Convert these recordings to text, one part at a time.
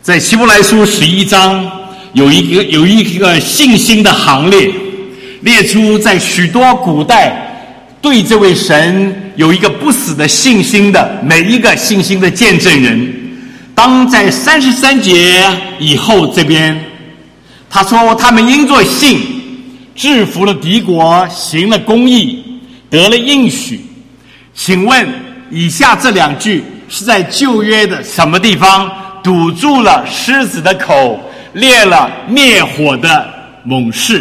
在希伯来书11章有一个信心的行列，列出在许多古代对这位神有一个不死的信心的每一个信心的见证人。当在33节以后这边，他说他们因着信制服了敌国，行了公义，得了应许。请问以下这两句是在旧约的什么地方堵住了狮子的口，列了灭火的猛士？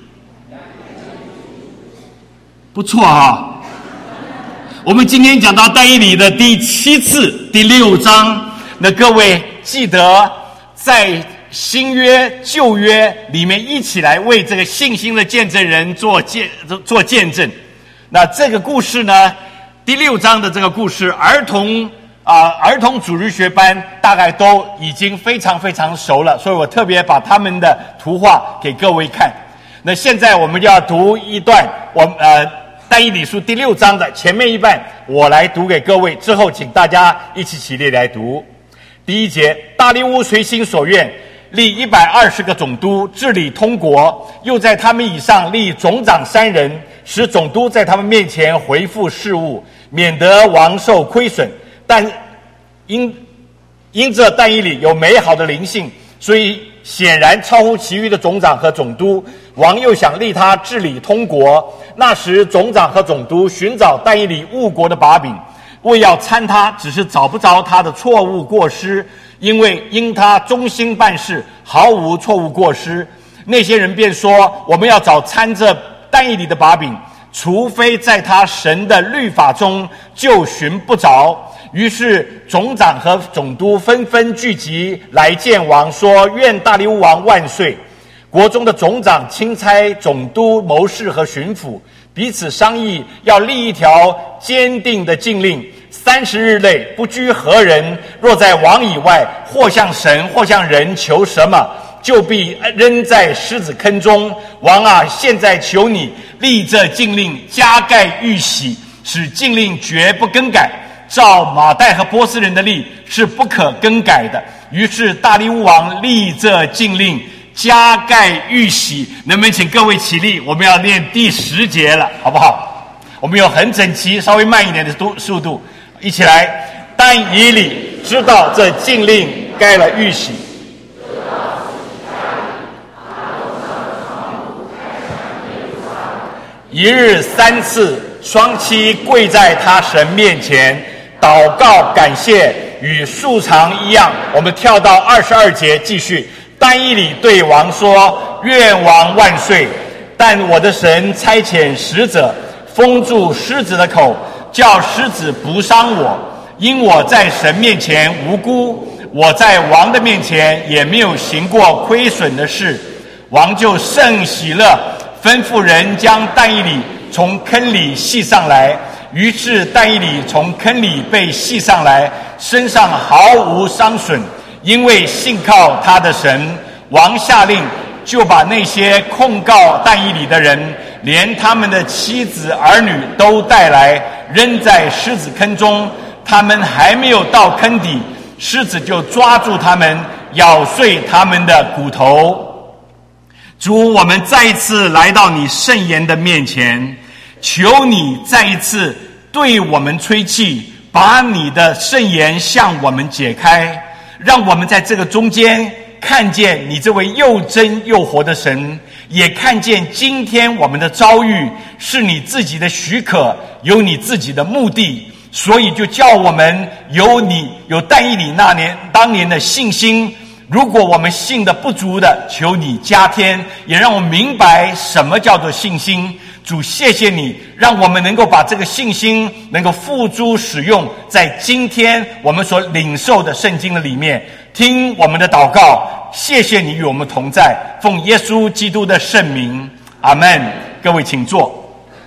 不错啊。我们今天讲到但以理的第7次第6章，那各位记得在新约旧约里面一起来为这个信心的见证人做见证。那这个故事呢，第6章的这个故事，儿童主日学班大概都已经非常非常熟了，所以我特别把他们的图画给各位看。那现在我们就要读一段但以理书第6章的前面一半，我来读给各位，之后请大家一起起立来读。第1节，大利乌随心所愿立120个总督，治理通国，又在他们以上立总长3人，使总督在他们面前回复事务，免得王受亏损。但因着但以理有美好的灵性，所以显然超乎其余的总长和总督。王又想立他治理通国。那时总长和总督寻找但以理误国的把柄，为要参他，只是找不着他的错误过失，因他忠心办事，毫无错误过失。那些人便说，我们要找参着但以理的把柄，除非在他神的律法中就寻不着。于是总长和总督纷纷聚集来见王，说，愿大利乌王万岁。国中的总长钦差总督谋士和巡抚彼此商议，要立一条坚定的禁令：30日内不拘何人，若在王以外，或向神或向人求什么，就必扔在狮子坑中。王啊，现在求你立这禁令，加盖玉玺，使禁令绝不更改。照马代和波斯人的例是不可更改的。于是大利乌王立这禁令，加盖玉玺。能不能请各位起立？我们要念第10节了，好不好？我们有很整齐，稍微慢一点的速度，一起来。但以理知道这禁令盖了玉玺，一日3次双膝跪在他神面前，祷告感谢，与素常一样。我们跳到22节继续。但以理对王说，愿王万岁。但我的神差遣使者封住狮子的口，叫狮子不伤我，因我在神面前无辜，我在王的面前也没有行过亏损的事。王就甚喜乐，吩咐人将但以理从坑里系上来。于是但以理从坑里被系上来，身上毫无伤损，因为信靠他的神。王下令，就把那些控告但以理的人，连他们的妻子儿女都带来，扔在狮子坑中。他们还没有到坑底，狮子就抓住他们，咬碎他们的骨头。主，我们再一次来到你圣言的面前，求你再一次对我们吹气，把你的圣言向我们解开，让我们在这个中间看见你这位又真又活的神，也看见今天我们的遭遇是你自己的许可，有你自己的目的，所以就叫我们有但以理当年的信心。如果我们信的不足的，求你加添，也让我们明白什么叫做信心。主，谢谢你，让我们能够把这个信心能够付诸使用，在今天我们所领受的圣经的里面。听我们的祷告，谢谢你与我们同在，奉耶稣基督的圣名，阿们。各位请坐。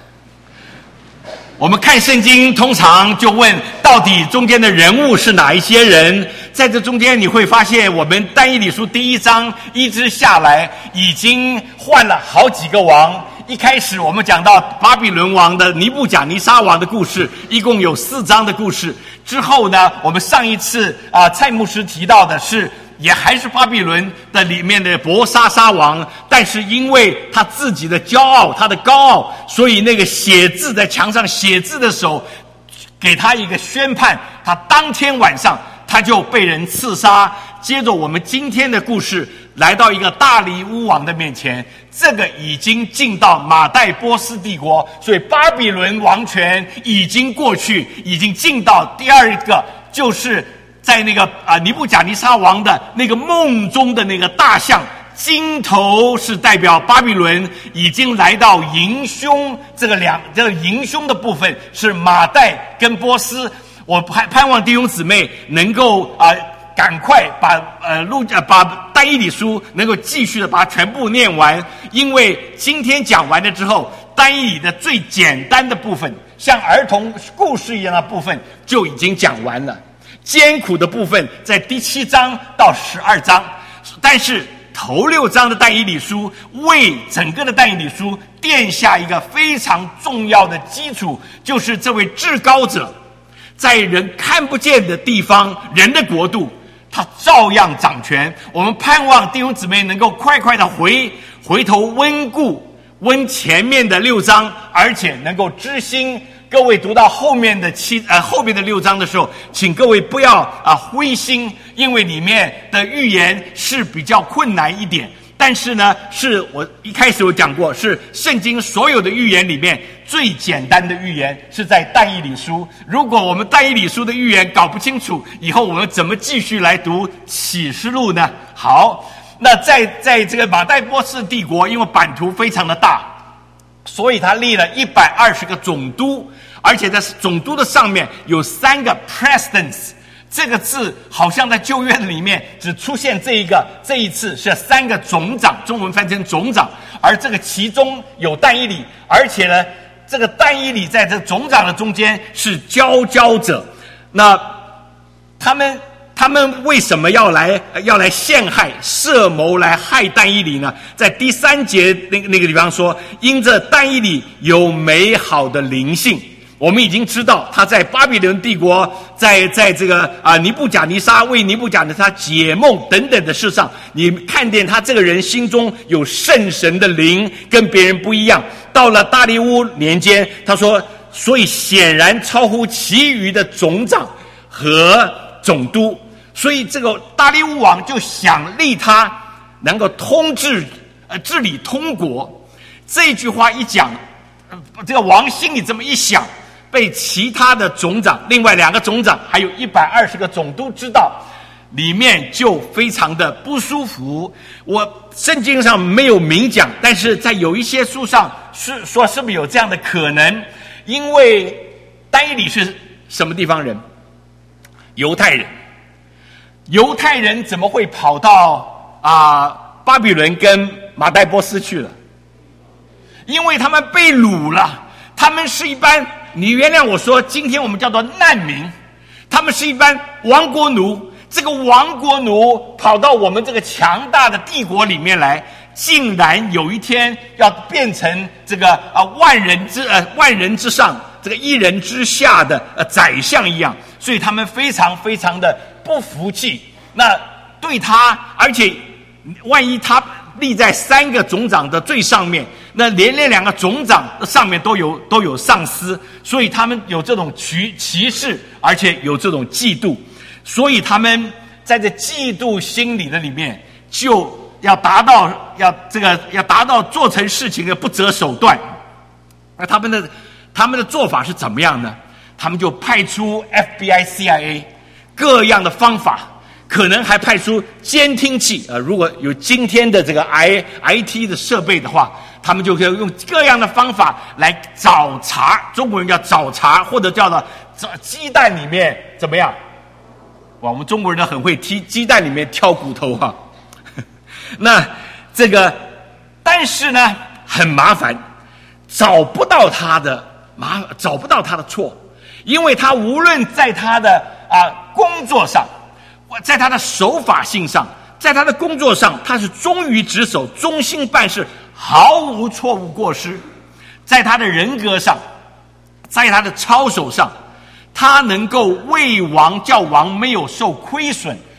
我们看圣经通常就问，到底中间的人物是哪一些人？在这中间你会发现，我们但以理书第1章一直下来，已经换了好几个王。一开始我们讲到巴比伦王的尼布甲尼撒王的故事，一共有4章的故事。之后呢，我们上一次蔡牧师提到的是也还是巴比伦的里面的伯沙撒王，但是因为他自己的骄傲，他的高傲，所以那个写字在墙上写字的手给他一个宣判，他当天晚上他就被人刺杀。接着我们今天的故事来到一个大利乌王的面前，这个已经进到马代波斯帝国，所以巴比伦王权已经过去，已经进到第二个，就是在那个尼布甲尼撒王的那个梦中的那个大象，金头是代表巴比伦已经来到迎凶，这个迎凶的部分是马代跟波斯。我盼望弟兄姊妹能够赶快把但以理书能够继续的把它全部念完，因为今天讲完了之后，但以理的最简单的部分，像儿童故事一样的部分就已经讲完了。艰苦的部分在第7章到12章，但是头6章的但以理书为整个的但以理书奠下一个非常重要的基础，就是这位至高者在人看不见的地方，人的国度他照样掌权。我们盼望弟兄姊妹能够快快的回头温前面的6章，而且能够知心。各位读到后面的6章的时候，请各位不要灰心，因为里面的预言是比较困难一点，但是呢，是我一开始有讲过，是圣经所有的预言里面最简单的预言是在但以理书。如果我们但以理书的预言搞不清楚，以后我们怎么继续来读启示录呢？好，那在这个马代波斯帝国，因为版图非常的大，所以他立了120个总督，而且在总督的上面有3个 presidents。这个字好像在旧约里面只出现这一次是3个总长，中文翻成总长，而这个其中有但以理，而且呢，这个但以理在这总长的中间是佼佼者。那他们为什么要来陷害设谋来害但以理呢？在第3节那个地方说，因着但以理有美好的灵性。我们已经知道他在巴比伦帝国，在这个尼布甲尼撒为尼布甲尼撒解梦等等的事上，你看见他这个人心中有圣神的灵，跟别人不一样。到了大利乌年间，他说，所以显然超乎其余的总长和总督，所以这个大利乌王就想立他能够治理通国。这句话一讲，这个王心里这么一想，被其他的总长，另外2个总长，还有120个总督知道，里面就非常的不舒服。我圣经上没有明讲，但是在有一些书上是说是不是有这样的可能？因为但以理是什么地方人？犹太人。犹太人怎么会跑到巴比伦跟马代波斯去了？因为他们被掳了，他们是一般，你原谅我说，今天我们叫做难民，他们是一般亡国奴。这个亡国奴跑到我们这个强大的帝国里面来，竟然有一天要变成这个万人之上，这个一人之下的宰相一样，所以他们非常非常的不服气。那对他，而且万一他立在3个总长的最上面，那连2个总长上面都有上司，所以他们有这种歧视，而且有这种嫉妒，所以他们在这嫉妒心理的里面，就要达到做成事情的不择手段。那他们的做法是怎么样呢？他们就派出 FBI、CIA 各样的方法。可能还派出监听器，如果有今天的这个 IT 的设备的话，他们就可以用各样的方法来找茬，中国人叫找茬，或者叫做鸡蛋里面怎么样？哇，我们中国人很会鸡蛋里面挑骨头哈。那这个，但是呢，很麻烦，找不到他的错，因为他无论在他的工作上，在他的守法性上，在他的工作上，他是忠于职守，忠心办事，毫无错误过失。在他的人格上，在他的操守上，他能够为王，叫王没有受亏损，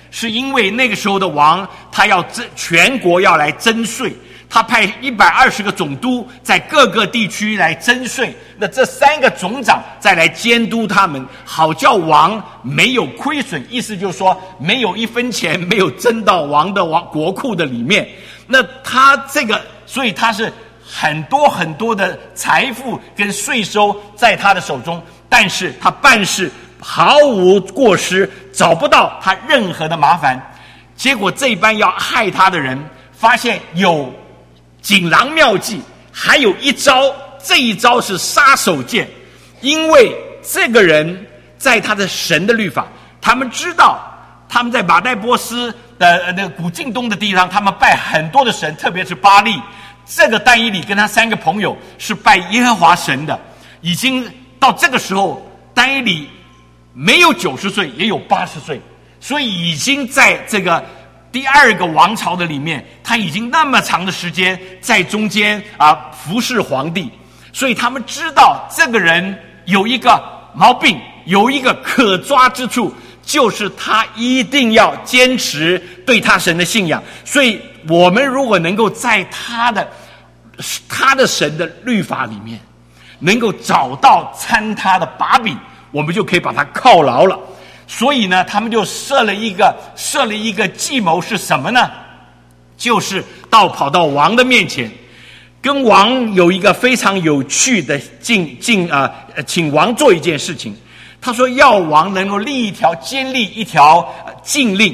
是因为那个时候的王他要全国要来征税，他派120个总督在各个地区来征税，那这3个总长再来监督他们，好叫王没有亏损，意思就是说没有1分钱没有征到王的国库的里面。那他这个，所以他是很多很多的财富跟税收在他的手中，但是他办事毫无过失，找不到他任何的麻烦。结果这班要害他的人发现有锦囊妙计，还有一招，这一招是杀手锏。因为这个人在他的神的律法，他们知道他们在马代波斯的那个古近东的地方，他们拜很多的神，特别是巴力。这个但以理跟他3个朋友是拜耶和华神的，已经到这个时候，但以理没有90岁也有80岁，所以已经在这个第2个王朝的里面，他已经那么长的时间在中间服侍皇帝，所以他们知道这个人有一个毛病，有一个可抓之处，就是他一定要坚持对他神的信仰。所以我们如果能够在他的神的律法里面能够找到参他的把柄，我们就可以把他犒劳了。所以呢，他们就设了一个计谋，是什么呢？就是跑到王的面前，跟王有一个非常有趣的请王做一件事情。他说要王能够监立一条禁令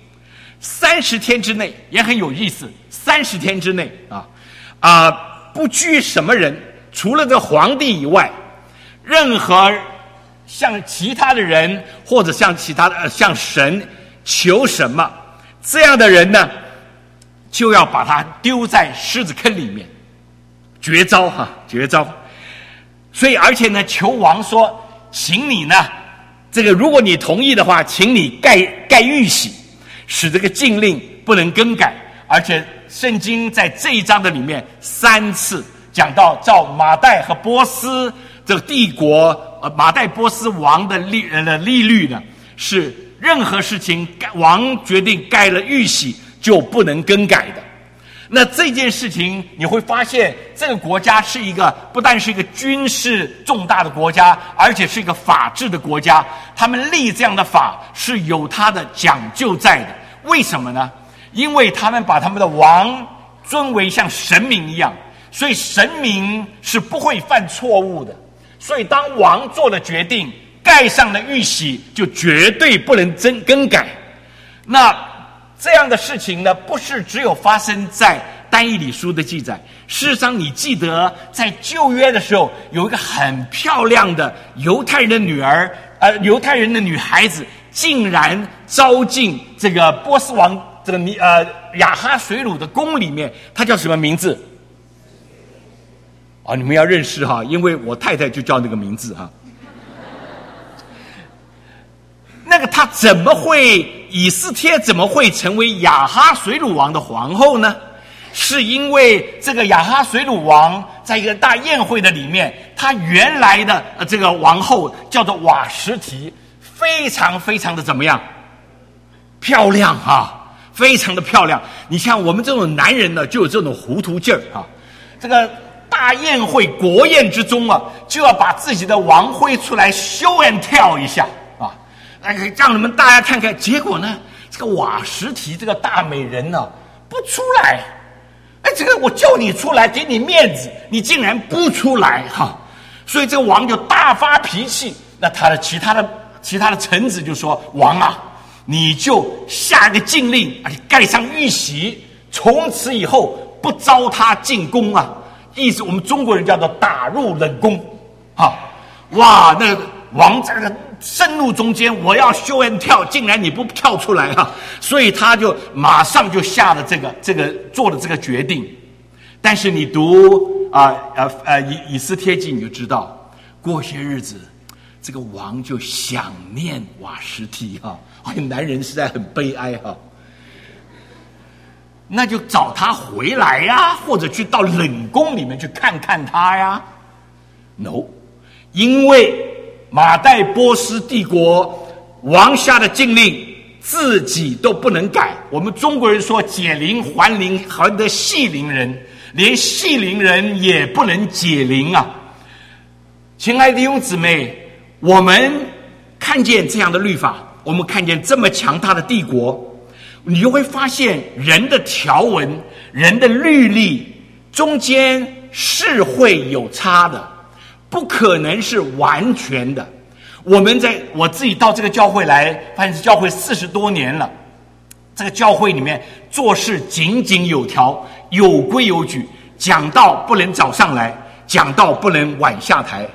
，30天之内，也很有意思，30天之内不拘什么人，除了这皇帝以外，任何向其他的人或者向神求什么，这样的人呢，就要把他丢在狮子坑里面。绝招。所以而且呢，求王说，请你呢，这个如果你同意的话，请你盖玉玺，使这个禁令不能更改。而且圣经在这一章的里面3次讲到，照马代和波斯这个帝国马代波斯王的利率呢，是任何事情王决定盖了玉玺就不能更改的。那这件事情你会发现，这个国家是不但是一个军事重大的国家，而且是一个法治的国家。他们立这样的法是有它的讲究在的。为什么呢？因为他们把他们的王尊为像神明一样，所以神明是不会犯错误的。所以当王做了决定，盖上了玉玺，就绝对不能更改。那这样的事情呢，不是只有发生在但以理书的记载。事实上，你记得在旧约的时候，有一个很漂亮的犹太人的犹太人的女孩子，竟然招进这个波斯王亚哈水鲁的宫里面。她叫什么名字？你们要认识因为我太太就叫那个名字那个他以斯帖怎么会成为亚哈水鲁王的皇后呢？是因为这个亚哈水鲁王在一个大宴会的里面，他原来的这个王后叫做瓦实提，非常非常的怎么样？漂亮非常的漂亮。你像我们这种男人呢，就有这种糊涂劲儿这个大宴会国宴之中就要把自己的王徽出来 show and tell 一下让你们大家看看。结果呢，这个瓦实提这个大美人呢不出来。这个我叫你出来给你面子，你竟然不出来所以这个王就大发脾气。那他的其他的臣子就说，王你就下一个禁令，而且盖上玉玺，从此以后不招他进宫意思我们中国人叫做打入冷宫哇，那王在那盛怒中间，我要show and tell，竟然你不跳出来所以他就马上就下了做了这个决定。但是你读以斯帖记，你就知道，过些日子这个王就想念瓦实提男人实在很悲哀那就找他回来或者去到冷宫里面去看看他No， 因为马代波斯帝国王下的禁令， 自己都不能改。我们中国人说解铃还铃，还得系铃人，连系铃人也不能解铃啊！亲爱的弟兄姊妹，我们看见这样的律法，我们看见这么强大的帝国，你就会发现人的条文、人的律例中间是会有差的，不可能是完全的。我自己到这个教会来，发现这教会40多年了，这个教会里面做事井井有条，有规有矩，讲道不能早上来，讲道不能晚下台。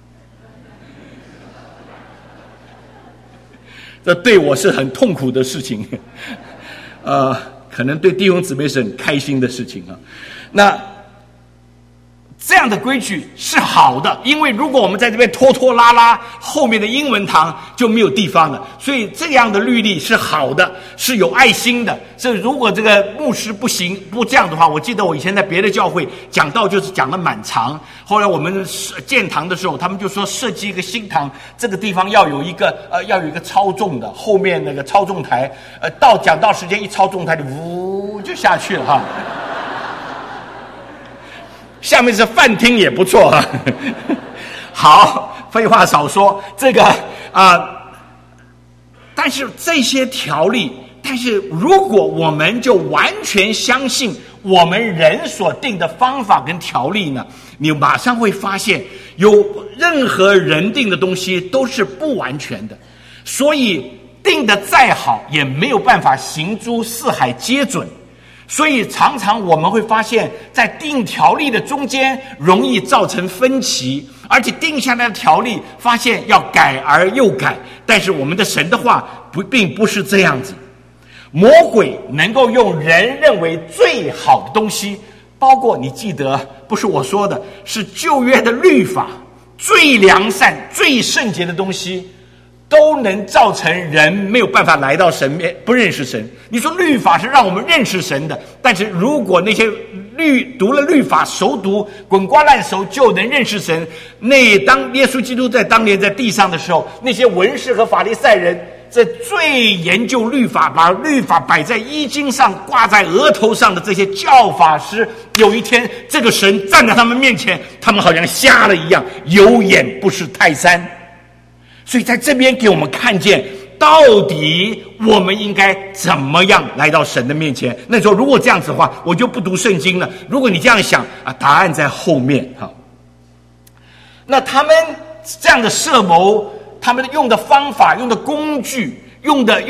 这对我是很痛苦的事情，可能对弟兄姊妹是很开心的事情啊。那这样的规矩是好的，因为如果我们在这边拖拖拉拉，后面的英文堂就没有地方了。所以这样的律例是好的，是有爱心的。所以如果这个牧师不这样的话，我记得我以前在别的教会讲道就是讲得蛮长。后来我们建堂的时候，他们就说设计一个新堂，这个地方要有一个操纵的，后面那个操纵台，到讲道时间一操纵台就呜就下去了哈。下面是饭厅也不错啊。好，废话少说，这个但是这些条例，但是如果我们就完全相信我们人所定的方法跟条例呢，你马上会发现有任何人定的东西都是不完全的，所以定的再好也没有办法行诸四海皆准。所以常常我们会发现，在定条例的中间容易造成分歧，而且定下来的条例发现要改而又改。但是我们的神的话并不是这样子，魔鬼能够用人认为最好的东西，包括你记得不是我说的，是旧约的律法，最良善最圣洁的东西，都能造成人没有办法来到神面，不认识神。你说律法是让我们认识神的，但是如果那些读了律法熟读滚瓜烂熟就能认识神，那当耶稣基督在当年在地上的时候，那些文士和法利赛人这最研究律法，把律法摆在衣襟上挂在额头上的这些教法师，有一天这个神站在他们面前，他们好像瞎了一样，有眼不识泰山。所以在这边给我们看见，到底我们应该怎么样来到神的面前。那时候如果这样子的话，我就不读圣经了。如果你这样想答案在后面。好，那他们这样的设谋，他们用的方法、用的工具、用的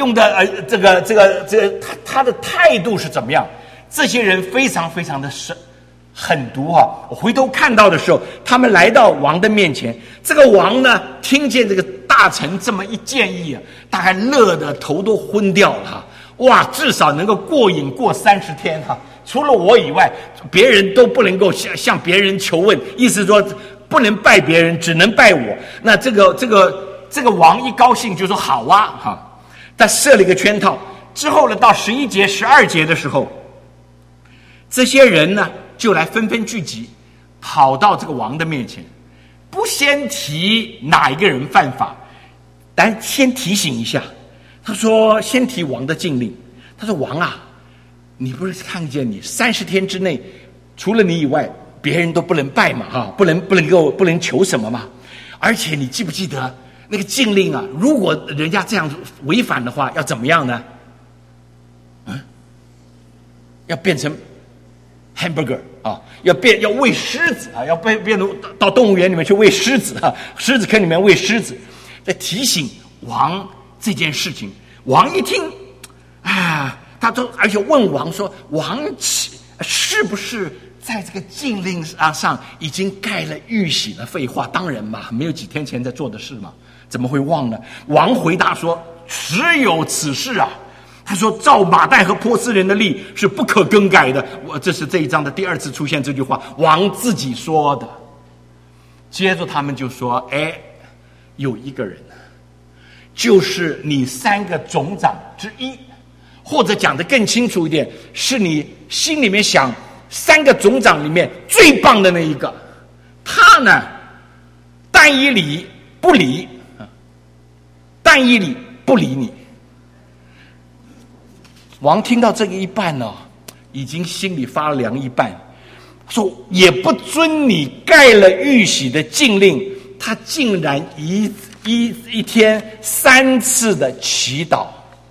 他的态度是怎么样？这些人非常非常的狠毒啊！我回头看到的时候，他们来到王的面前，这个王呢，听见这个大臣这么一建议啊，大概乐得头都昏掉了。哇，至少能够过瘾过30天哈！除了我以外，别人都不能够向别人求问，意思说不能拜别人，只能拜我。那这个王一高兴就说好啊哈！他设了一个圈套。之后呢，到11节、12节的时候，这些人呢就来纷纷聚集，跑到这个王的面前，不先提哪一个人犯法，但先提醒一下。他说先提王的禁令。他说王啊，你不是看见你30天之内除了你以外别人都不能拜嘛哈，不能求什么嘛。而且你记不记得那个禁令啊，如果人家这样违反的话要怎么样呢？要变成hamburger 啊，要喂狮子啊，要变到动物园里面去喂狮子啊，狮子坑里面喂狮子，在提醒王这件事情。王一听他都而且问王说，王是不是在这个禁令上已经盖了玉玺了？废话，当然嘛，没有几天前在做的事嘛，怎么会忘呢？王回答说，实有此事啊。他说照马代和波斯人的例是不可更改的。这是这一章的第2次出现这句话，王自己说的。接着他们就说，有一个人就是你3个总长之一，或者讲得更清楚一点，是你心里面想3个总长里面最棒的那一个。他呢，但以理不理，但以理不理你。 王听到这个一半呢，已经心里发凉一半，说也不遵你盖了玉玺的禁令，他竟然一天3次的祈祷。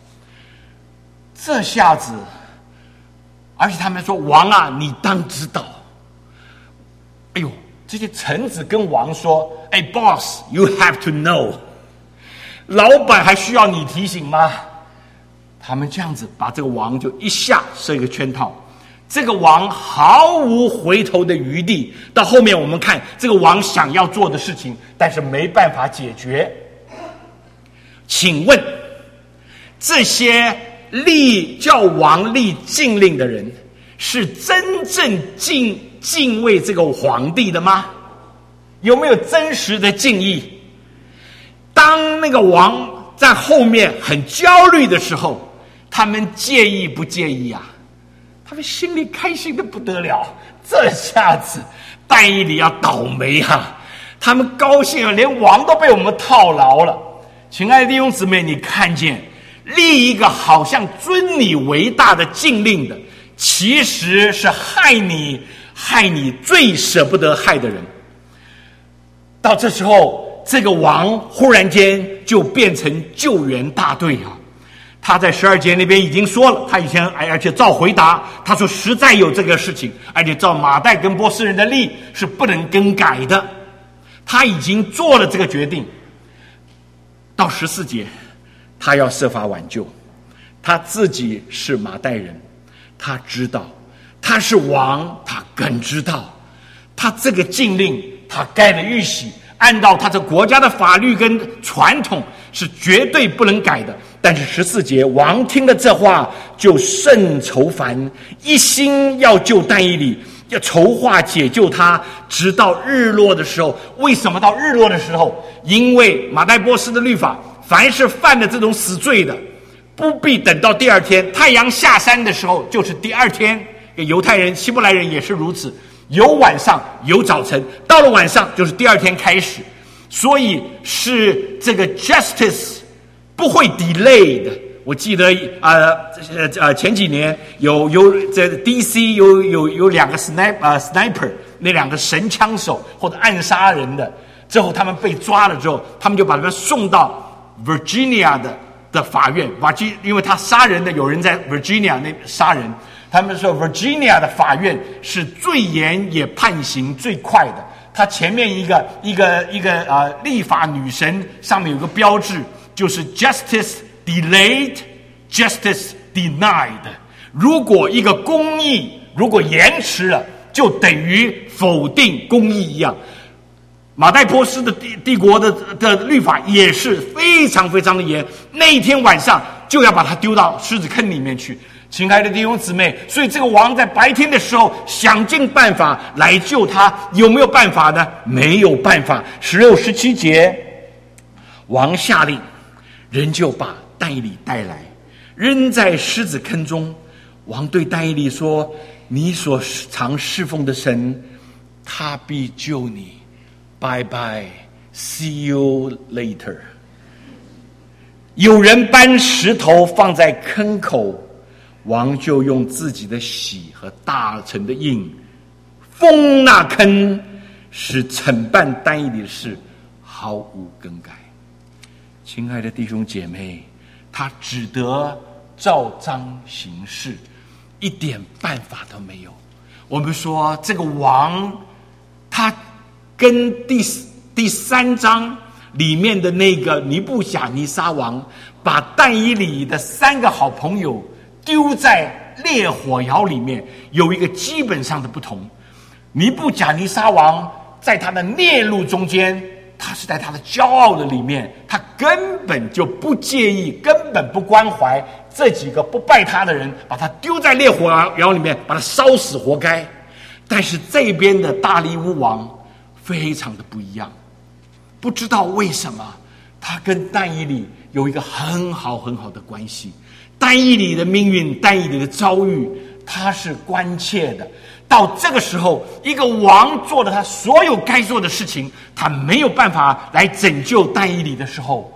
这下子，而且他们说王啊，你当知道。哎呦，这些臣子跟王说，哎 ，boss you have to know， 老板还需要你提醒吗？他们这样子把这个王就一下设一个圈套，这个王毫无回头的余地。到后面我们看这个王想要做的事情，但是没办法解决。请问这些叫王立禁令的人，是真正敬畏这个皇帝的吗？有没有真实的敬意？当那个王在后面很焦虑的时候，他们介意不介意啊？他们心里开心的不得了。这下子但以理要倒霉啊！他们高兴啊，连王都被我们套牢了。亲爱的弟兄姊妹，你看见立一个好像尊你为大的禁令的，其实是害你最舍不得害的人。到这时候，这个王忽然间就变成救援大队啊！他在12节那边已经说了，他以前而且照回答，他说实在有这个事情，而且照马代跟波斯人的例是不能更改的，他已经做了这个决定。到14节，他要设法挽救，他自己是马代人，他知道他是王，他更知道他这个禁令，他盖了玉玺，按照他这国家的法律跟传统是绝对不能改的。但是14节，王听了这话就甚愁烦，一心要救但以理，要筹划解救他，直到日落的时候。为什么到日落的时候？因为马代波斯的律法，凡是犯了这种死罪的，不必等到第二天，太阳下山的时候就是第二天。犹太人、希伯来人也是如此，有晚上有早晨，到了晚上就是第二天开始。所以是这个 justice 不会 delay 的。我记得前几年有在 DC 有两个 sniper 那2个神枪手或者暗杀人的，之后他们被抓了之后，他们就把他们送到 Virginia 的法院，因为他杀人的有人在 Virginia 那杀人，他们说 Virginia 的法院是最严也判刑最快的。他前面一个立法女神上面有个标志，就是 Justice Delayed, Justice Denied。如果一个公义如果延迟了，就等于否定公义一样。马代波斯的帝国的律法也是非常非常的严，那一天晚上就要把他丢到狮子坑里面去。亲爱的弟兄姊妹，所以这个王在白天的时候想尽办法来救他，有没有办法呢？没有办法。16、17节，王下令，人就把但以理带来，扔在狮子坑中。王对但以理说：“你所常侍奉的神，他必救你。Bye bye, see you later。”有人搬石头放在坑口，王就用自己的玺和大臣的印封那坑，使惩办但以理的事毫无更改。亲爱的弟兄姐妹，他只得照章行事，一点办法都没有。我们说这个王，他跟第3章里面的那个尼布甲尼撒王，把但以理的3个好朋友丢在烈火窑里面，有一个基本上的不同。尼布甲尼撒王在他的烈怒中间，他是在他的骄傲的里面，他根本就不介意，根本不关怀这几个不拜他的人，把他丢在烈火窑里面，把他烧死活该。但是这边的大利乌王非常的不一样，不知道为什么他跟但以理有一个很好的关系。但以理的命运，但以理的遭遇，他是关切的。到这个时候，一个王做了他所有该做的事情，他没有办法来拯救但以理的时候，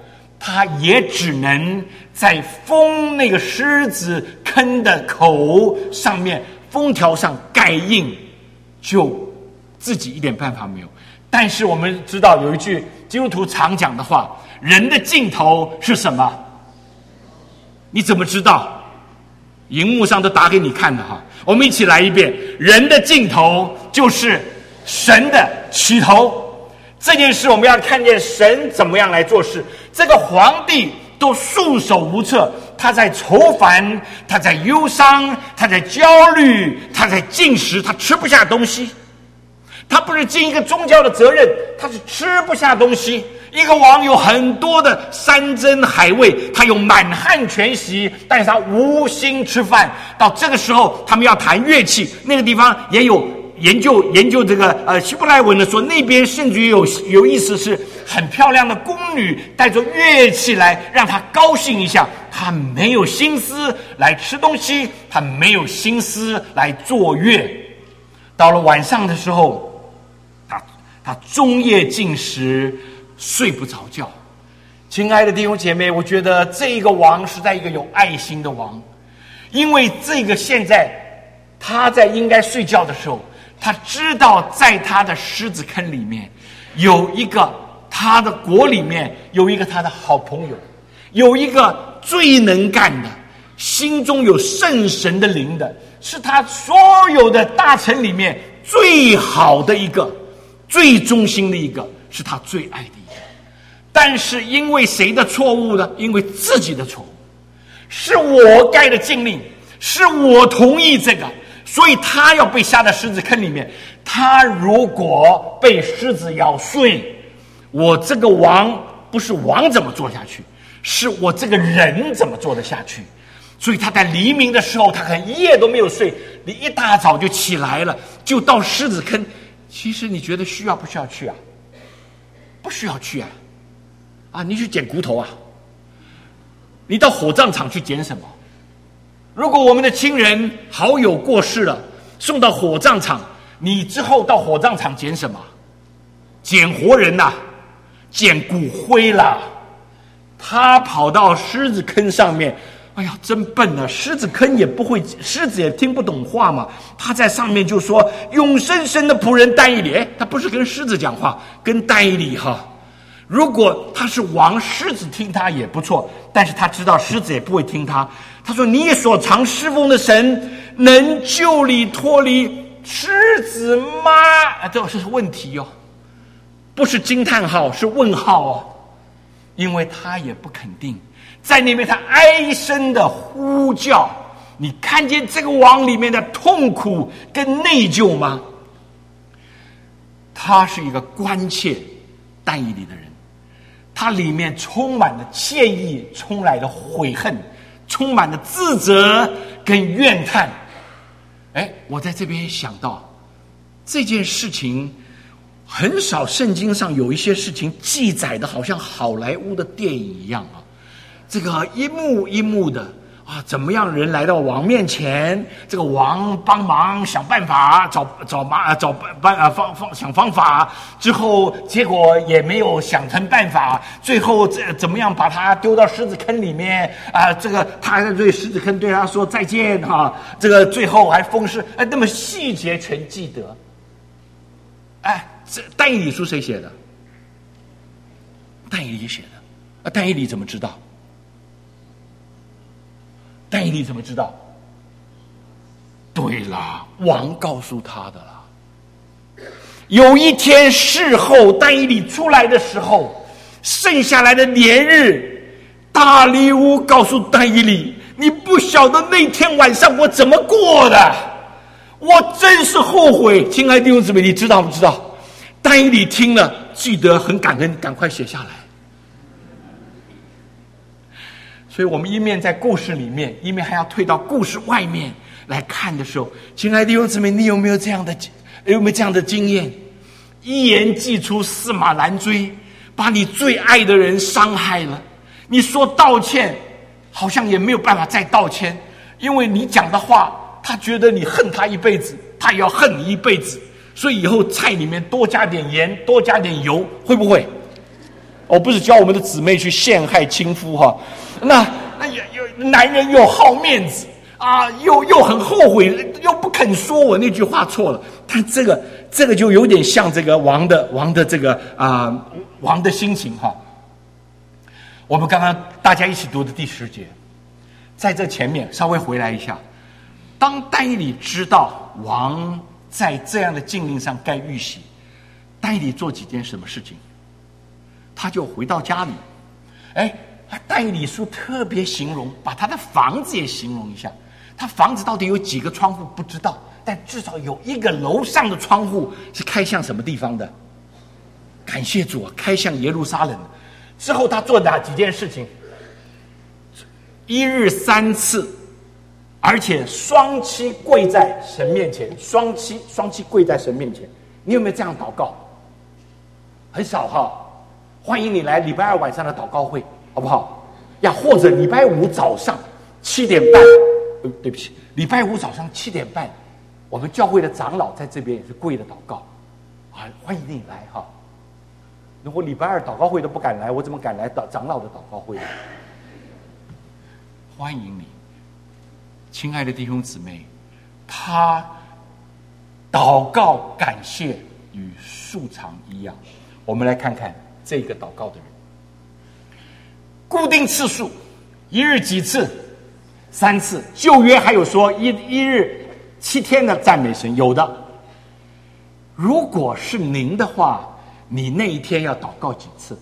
他也只能在封那个狮子坑的口上面封条上盖印，就自己一点办法没有。但是我们知道有一句基督徒常讲的话，人的尽头是什么？你怎么知道？荧幕上都打给你看的哈，我们一起来一遍，人的尽头就是神的起头。这件事我们要看见神怎么样来做事。这个皇帝都束手无策，他在愁烦，他在忧伤，他在焦虑，他在进食，他吃不下东西。他不是尽一个宗教的责任，他是吃不下东西。一个王有很多的山珍海味，他有满汉全席，但是他无心吃饭。到这个时候他们要弹乐器，那个地方也有研究这个希伯来文的说，那边甚至于有意思，是很漂亮的宫女带着乐器来让他高兴一下。他没有心思来吃东西，他没有心思来作乐。到了晚上的时候，他终夜进食，睡不着觉。亲爱的弟兄姐妹，我觉得这一个王是在一个有爱心的王，因为这个现在他在应该睡觉的时候，他知道在他的狮子坑里面有一个，他的国里面有一个他的好朋友，有一个最能干的，心中有圣神的灵的，是他所有的大臣里面最好的一个，最忠心的一个，是他最爱的一个。但是因为谁的错误呢？因为自己的错误，是我盖的禁令，是我同意这个，所以他要被下在狮子坑里面。他如果被狮子咬碎，我这个王不是王怎么做下去，是我这个人怎么做得下去。所以他在黎明的时候，他可能一夜都没有睡，你一大早就起来了，就到狮子坑。其实你觉得需要不需要去啊？不需要去啊！你去捡骨头啊？你到火葬场去捡什么？如果我们的亲人好友过世了，送到火葬场，你之后到火葬场捡什么？捡活人呐，捡骨灰啦。他跑到狮子坑上面，哎呀，真笨啊！狮子坑也不会，狮子也听不懂话嘛。他在上面就说：“永生神的仆人但以理。”他不是跟狮子讲话，跟但以理哈。如果他是王，狮子听他也不错，但是他知道狮子也不会听他。他说：“你所常侍奉的神能救你脱离狮子吗？”这是问题哦，不是惊叹号，是问号哦，因为他也不肯定。在那边他哀声的呼叫，你看见这个王里面的痛苦跟内疚吗？他是一个关切但以理的人，他里面充满了歉意，充满了悔恨，充满了自责跟怨叹。我在这边想到这件事情，很少圣经上有一些事情记载的好像好莱坞的电影一样啊。这个一幕一幕的啊，怎么样人来到王面前，这个王帮忙想办法，想方法，之后结果也没有想成办法，最后怎么样把他丢到狮子坑里面啊？这个他还在对狮子坑对他说再见哈，这个最后还封诗，那么细节全记得。这但以理书谁写的？但以理写的。但以理怎么知道？但以理怎么知道？对了，王告诉他的了。有一天事后，但以理出来的时候，剩下来的年日，大利乌告诉但以理：“你不晓得那天晚上我怎么过的，我真是后悔。”亲爱的弟兄姊妹，你知道不知道？但以理听了，记得很感恩，赶快写下来。所以我们一面在故事里面，一面还要退到故事外面来看的时候，亲爱的弟兄姊妹，你有没有这样的经验？一言既出，驷马难追，把你最爱的人伤害了，你说道歉，好像也没有办法再道歉，因为你讲的话，他觉得你恨他一辈子，他也要恨你一辈子，所以以后菜里面多加点盐，多加点油，会不会？ 不是教我们的姊妹去陷害亲夫哈。那男人又好面子啊，又很后悔，又不肯说我那句话错了。但这个就有点像这个王的这个王的心情哈。我们刚刚大家一起读的第10节，在这前面稍微回来一下。当但以理知道王在这样的禁令上该遇袭，但以理做几件什么事情？他就回到家里，但以理书特别形容，把他的房子也形容一下。他房子到底有几个窗户不知道，但至少有一个楼上的窗户是开向什么地方的？感谢主啊，开向耶路撒冷。之后他做哪几件事情？1日3次，而且双膝跪在神面前，双膝跪在神面前。你有没有这样祷告？很少哈。欢迎你来礼拜2晚上的祷告会，好不好？或者礼拜5早上7点半，对不起，礼拜5早上7点半，我们教会的长老在这边也是跪的祷告，欢迎你来哈。如果礼拜2祷告会都不敢来，我怎么敢来长老的祷告会？欢迎你，亲爱的弟兄姊妹，他祷告感谢与素常一样。我们来看看这个祷告的人，固定次数，1日几次？3次。旧约还有说一日7天的赞美神，有的。如果是您的话，你那一天要祷告几次？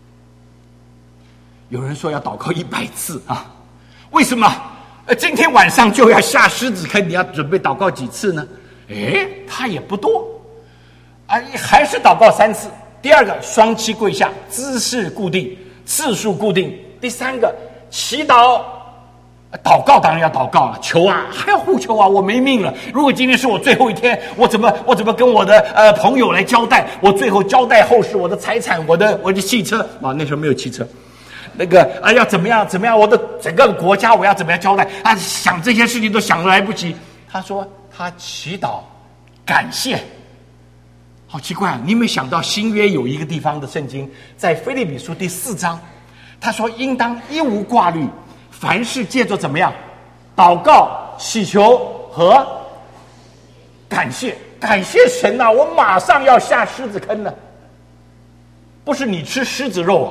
有人说要祷告100次啊？为什么？今天晚上就要下狮子坑，你要准备祷告几次呢？他也不多还是祷告3次。第二个，双膝跪下，姿势固定，次数固定。第三个，祈祷祷告当然要祷告了，求还要互求我没命了。如果今天是我最后一天，我怎么跟我的朋友来交代？我最后交代后事，我的财产，我的汽车那时候没有汽车，要怎么样？我的整个国家我要怎么样交代？想这些事情都想得来不及。他说他祈祷感谢。好奇怪你有没有想到新约有一个地方的圣经，在腓立比书第4章，他说应当一无挂虑，凡事借着怎么样？祷告、祈求和感谢。感谢神我马上要下狮子坑了。不是你吃狮子肉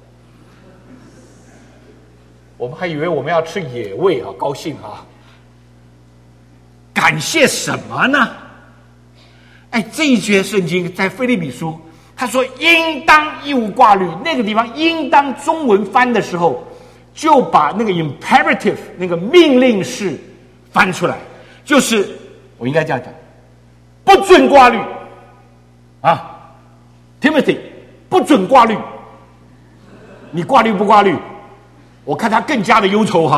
我们还以为我们要吃野味高兴感谢什么呢？这一节圣经在腓立比书，他说应当一无挂虑，那个地方应当中文翻的时候，就把那个 imperative 那个命令式翻出来，就是我应该这样讲，不准挂虑Timothy 不准挂虑。你挂虑不挂虑？我看他更加的忧愁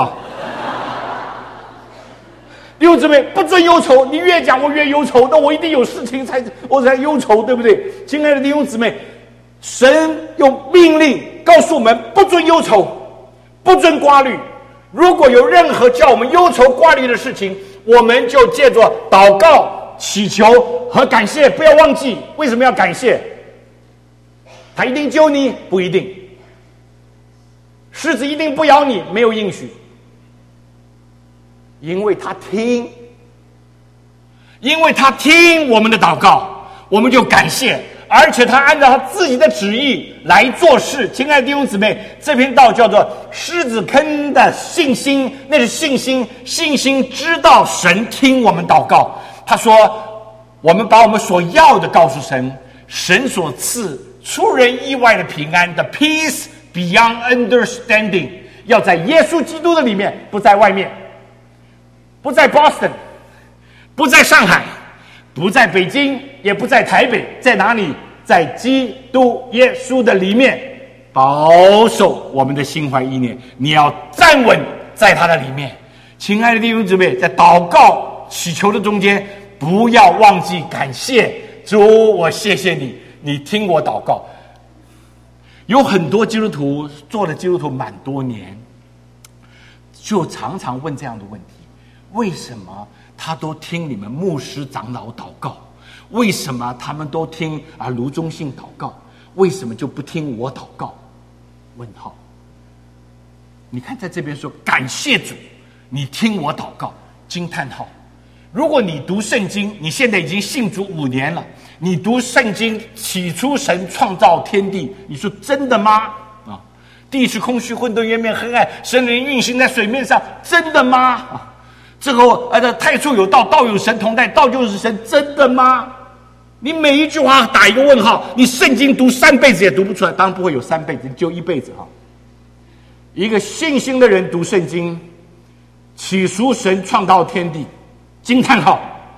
弟兄姊妹，不准忧愁，你越讲我越忧愁，那我一定有事情我才忧愁，对不对？亲爱的弟兄姊妹，神用命令告诉我们不准忧愁，不准挂虑。如果有任何叫我们忧愁挂虑的事情，我们就借着祷告、祈求和感谢。不要忘记为什么要感谢？他一定救你？不一定。狮子一定不咬你？没有应许。因为他听我们的祷告，我们就感谢，而且他按照他自己的旨意来做事。亲爱的弟兄姊妹，这篇道叫做狮子坑的信心，那是信心知道神听我们祷告。他说我们把我们所要的告诉神，神所赐出人意外的平安的 peace beyond understanding， 要在耶稣基督的里面，不在外面，不在 Boston， 不在上海，不在北京，也不在台北，在哪里？在基督耶稣的里面，保守我们的心怀意念。你要站稳在他的里面。亲爱的弟兄姊妹，在祷告祈求的中间，不要忘记感谢主。我谢谢你，你听我祷告。有很多基督徒做了基督徒蛮多年，就常常问这样的问题：为什么他都听你们牧师长老祷告？为什么他们都听卢中信祷告？为什么就不听我祷告？ 问号。你看在这边说感谢主，你听我祷告，惊叹号。如果你读圣经，你现在已经信主5年了，你读圣经，起初神创造天地，你说真的吗？啊，地是空虚，混沌渊面黑暗，神灵运行在水面上，真的吗？啊，这个太初有道，道与神同在，道就是神，真的吗？你每一句话打一个问号，你圣经读3辈子也读不出来，当然不会有3辈子，就1辈子哈。一个信心的人读圣经，起初神创造天地，惊叹号，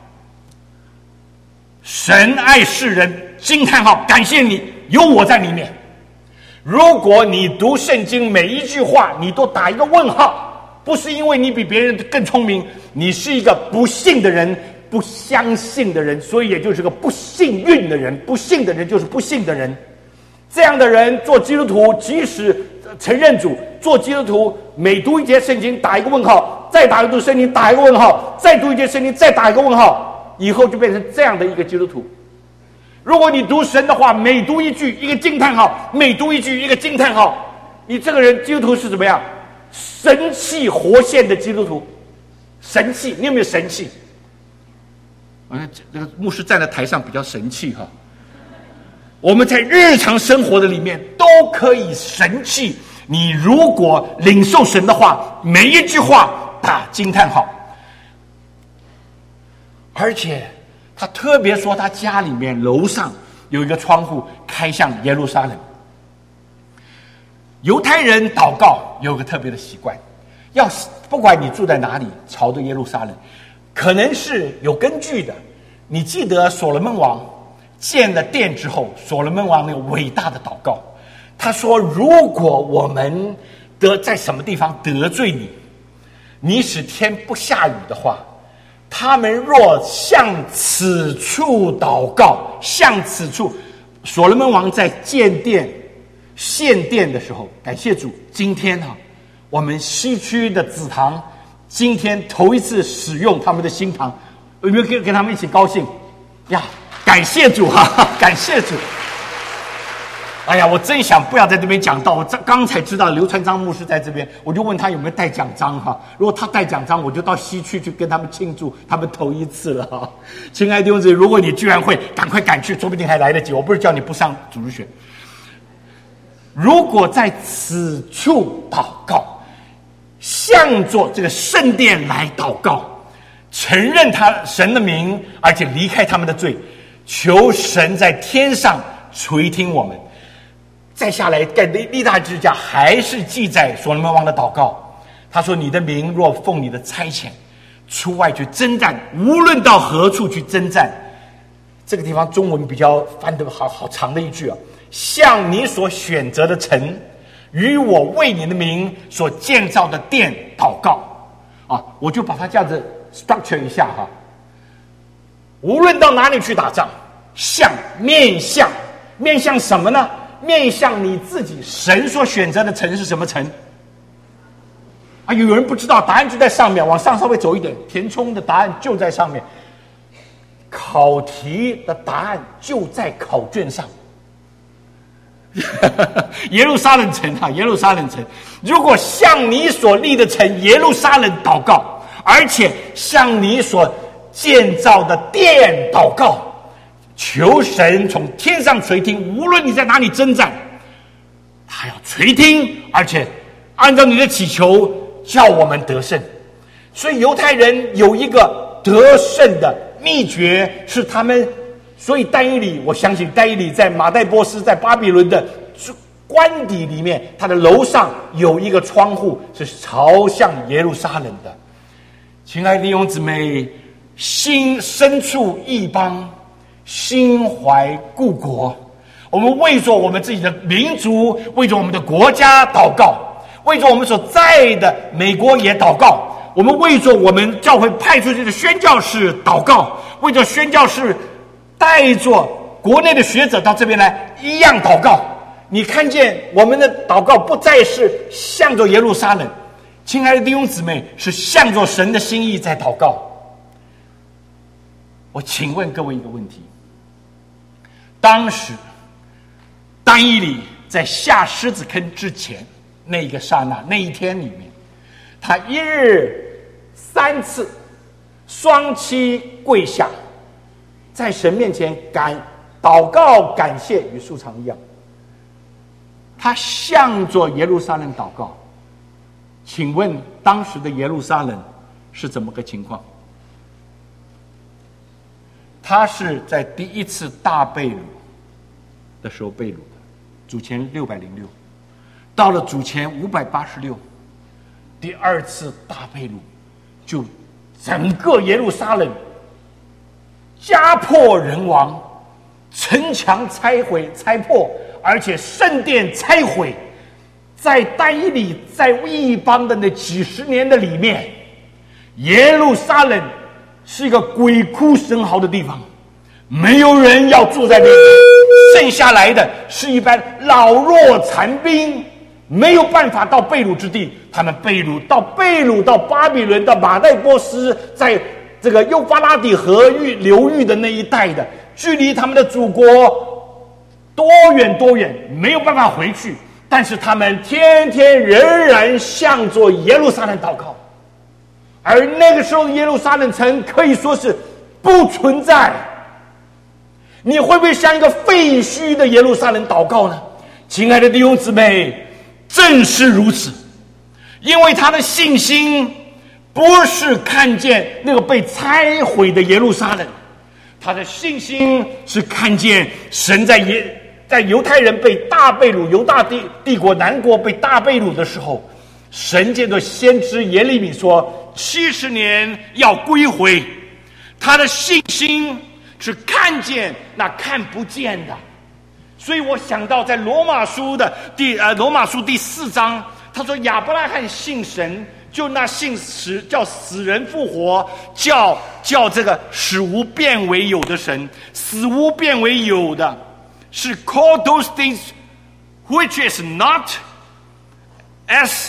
神爱世人，惊叹号，感谢你有我在里面。如果你读圣经每一句话你都打一个问号，不是因为你比别人更聪明，你是一个不信的人，不相信的人，所以也就是个不幸运的人。不信的人就是不信的人。这样的人做基督徒，即使承认主，做基督徒每读一节圣经打一个问号，再打一读圣经打一个问号，再读一节圣经再打一个问号，以后就变成这样的一个基督徒。如果你读神的话，每读一句一个惊叹号，每读一句一个惊叹号，你这个人基督徒是怎么样？神气活现的基督徒。神气，你有没有神气？这个牧师站在台上比较神气哈。我们在日常生活的里面都可以神气。你如果领受神的话，每一句话打惊叹号。而且他特别说，他家里面楼上有一个窗户开向耶路撒冷。犹太人祷告有个特别的习惯，不管你住在哪里，朝着耶路撒冷，可能是有根据的。你记得所罗门王建了殿之后，所罗门王那个伟大的祷告，他说：如果我们在什么地方得罪你，你使天不下雨的话，他们若向此处祷告，向此处，所罗门王在建殿献殿的时候，感谢主，今天我们西区的紫堂今天头一次使用他们的新堂，有没有跟他们一起高兴呀？感谢主感谢主。哎呀，我真想不要在这边讲道。我刚才知道刘传章牧师在这边，我就问他有没有带奖章如果他带奖章，我就到西区去跟他们庆祝他们头一次了亲爱的弟兄姊妹，如果你居然会，赶快赶去，说不定还来得及。我不是叫你不上主日学。如果在此处祷告，向着这个圣殿来祷告，承认神的名，而且离开他们的罪，求神在天上垂听我们。再下来，历代志下还是记载所罗门王的祷告。他说：你的名若奉你的差遣，出外去征战，无论到何处去征战。这个地方中文比较翻得好长的一句向你所选择的城，与我为你的名所建造的殿祷告我就把它这样子 structure 一下无论到哪里去打仗，面向什么呢？面向你自己，神所选择的城是什么城有人不知道，答案就在上面，往上稍微走一点，填充的答案就在上面，考题的答案就在考卷上。耶路撒冷城耶路撒冷城，如果向你所立的城耶路撒冷祷告，而且向你所建造的殿祷告，求神从天上垂听，无论你在哪里征战，他要垂听，而且按照你的祈求叫我们得胜。所以犹太人有一个得胜的秘诀，是他们，所以但以理，我相信但以理在马代波斯，在巴比伦的官邸里面，他的楼上有一个窗户是朝向耶路撒冷的。亲爱的弟兄姊妹，心深处异邦，心怀故国。我们为着我们自己的民族，为着我们的国家祷告，为着我们所在的美国也祷告，我们为着我们教会派出去的宣教士祷告，为着宣教士带着国内的学者到这边来一样祷告。你看见我们的祷告不再是向着耶路撒冷，亲爱的弟兄姊妹，是向着神的心意在祷告。我请问各位一个问题，当时但以理在下狮子坑之前那一个刹那，那一天里面，他一日3次双膝跪下，在神面前祷告感谢，与素常一样。他向着耶路撒冷祷告。请问当时的耶路撒冷是怎么个情况？他是在第一次大被掳的时候被掳的，主前606，到了主前586，第二次大被掳，就整个耶路撒冷家破人亡，城墙拆破，而且圣殿拆毁。在但以理在异邦的那几十年的里面，耶路撒冷是一个鬼哭神嚎的地方，没有人要住在那里，剩下来的是一般老弱残兵，没有办法到被掳之地。他们被掳到巴比伦，到马代波斯，在这个幼发拉底河流域的那一带的，距离他们的祖国多远，没有办法回去。但是他们天天仍然向着耶路撒冷祷告，而那个时候的耶路撒冷城可以说是不存在。你会不会向一个废墟的耶路撒冷祷告呢？亲爱的弟兄姊妹，正是如此，因为他的信心不是看见那个被拆毁的耶路撒冷，他的信心是看见神在犹太人被大被掳，犹大帝国南国被大被掳的时候，神借着先知耶利米说70年要归回。他的信心是看见那看不见的。所以我想到在罗马书第4章，他说亚伯拉罕信神，就那信使叫死人复活，叫这个使无变为有的神，死无变为有的，是 call those things which is not as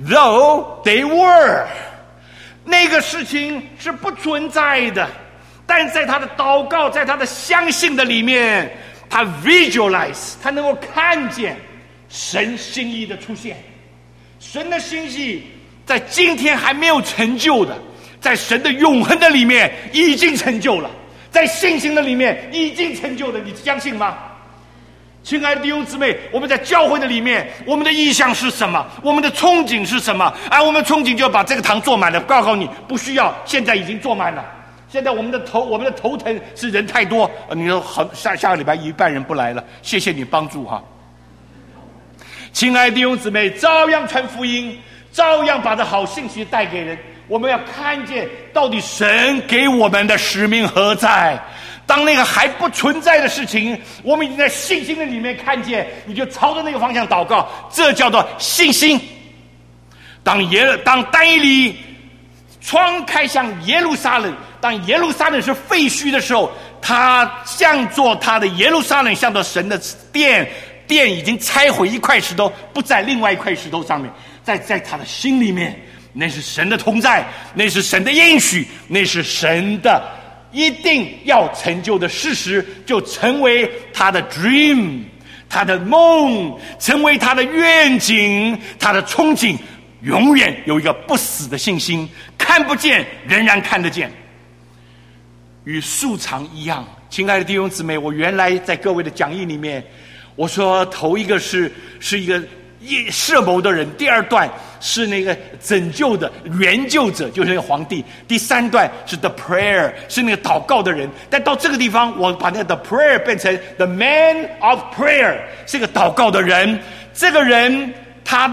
though they were。 那个事情是不存在的，但在他的祷告，在他的相信的里面，他 visualize， 他能够看见神心意的出现。神的心意在今天还没有成就的，在神的永恒的里面已经成就了，在信心的里面已经成就了，你相信吗？亲爱的弟兄姊妹，我们在教会的里面，我们的意向是什么？我们的憧憬是什么？我们憧憬就要把这个堂坐满了。告诉你，不需要，现在已经坐满了。现在我们的头疼是人太多。你说好，下个礼拜一半人不来了，谢谢你帮助哈。亲爱的弟兄姊妹，照样传福音，照样把这好信息带给人。我们要看见到底神给我们的使命何在。当那个还不存在的事情，我们已经在信心的里面看见，你就朝着那个方向祷告，这叫做信心。当但以理窗开向耶路撒冷，当耶路撒冷是废墟的时候，他向做他的耶路撒冷，向做神的殿已经拆毁一块石头，不在另外一块石头上面，在他的心里面，那是神的同在，那是神的应许，那是神的一定要成就的事实，就成为他的 dream， 他的梦，成为他的愿景，他的憧憬，永远有一个不死的信心，看不见仍然看得见，与素常一样。亲爱的弟兄姊妹，我原来在各位的讲义里面，我说头一个是一个设谋的人，第二段是那个拯救的援救者，就是那个皇帝，第三段是 the prayer， 是那个祷告的人。但到这个地方，我把那个 the prayer 变成 the man of prayer， 是个祷告的人。这个人他